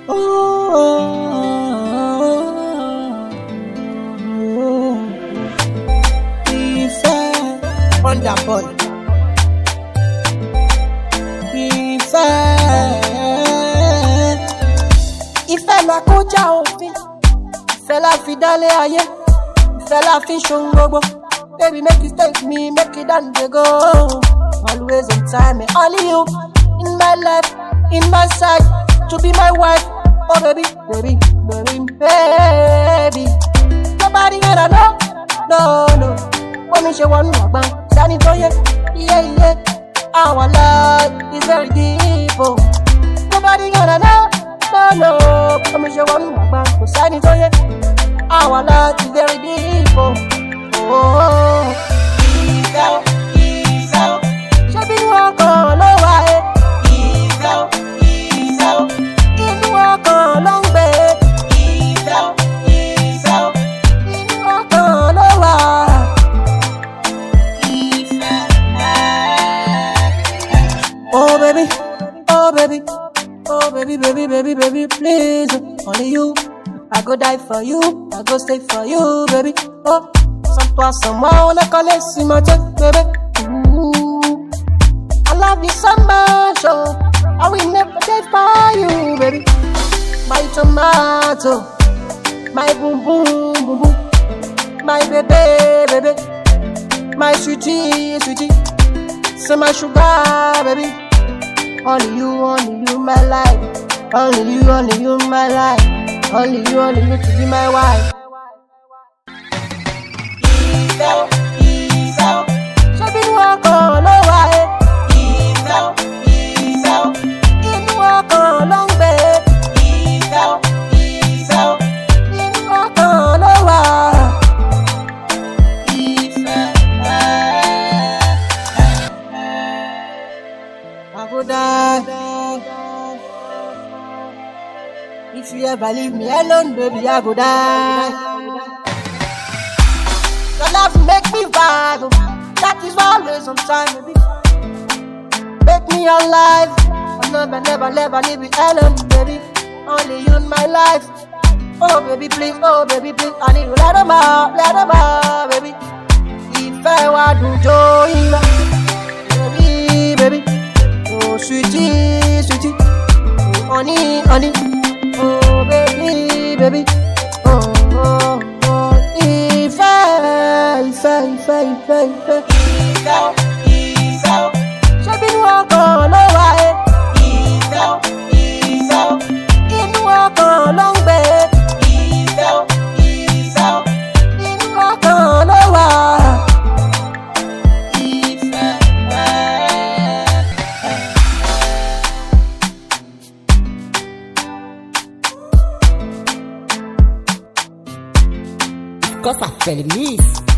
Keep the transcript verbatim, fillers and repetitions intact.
Oh, ìfẹ́ wonderboy. Ìfẹ́, ìfẹ́ la kọjá òfin, ìfẹ́ la fi dálé ayé, ìfẹ́ la fi ṣohun gbogbo. Baby, make you take me, make it done, they go. Always on time, and only you in my life, in my side, to be my wife. Oh baby, baby, baby, baby. Nobody gonna know, no, no. When me she want to bang, stand it on you, yeah, yeah. Our love is very deep, oh. Nobody gonna know, no, no. When me she want to bang, stand it on you. Our love is very deep, oh. Oh, ìfẹ́, ìfẹ́, ṣé bínú ọkàn ló wà ẹ́? Ìfẹ́, ìfẹ́, inú ọkàn ló ń gbé. Ìfẹ́, ìfẹ́, inú ọkàn ló wà. Ìfẹ́. Oh baby, oh baby, oh baby, baby, baby, baby, please, only you. I go die for you, I go stay for you, baby. Oh. Some toi, some moi, on a collé si my check, baby. Ooh. I love you so much, oh. I will never die for you, baby. My tomato, my boom boom boom boom, my baby, baby, my sweetie, sweetie, so my sugar, baby. Only you, only you, my life. Only you, only you, my life. Only you, only you to be my wife. Ìfẹ́, ìfẹ́, ṣé bínú ọkàn ló wà ẹ́? Ìfẹ́, ìfẹ́, inú ọkàn ló ń gbé. Ìfẹ́, ìfẹ́, inú ọkàn ló wà. Ìfẹ́, I go die. If you ever leave me alone, baby, I go die. Your love make me vibe, that is always on time, baby. Make me alive, I'll never, never, never leave you alone, baby. Only you in my life. Oh baby, please, oh baby, please, I need you, let them out, let them out, baby. Ìfẹ́ wa dùn jó ìlà, baby, baby. Oh sweetie, sweetie, oh honey, honey, oh baby, baby, oh, oh. Ìfẹ́, ìfẹ́, ìfẹ́, ìfẹ́, ìfẹ́, ìfẹ́, ṣé bínú ọkàn ló wà ẹ́? Ìfẹ́, ìfẹ́, inú ọkàn ló ń gbé. Ìfẹ́, ìfẹ́, inú ọkàn ló wà. Ìfẹ́. Cosa feliz.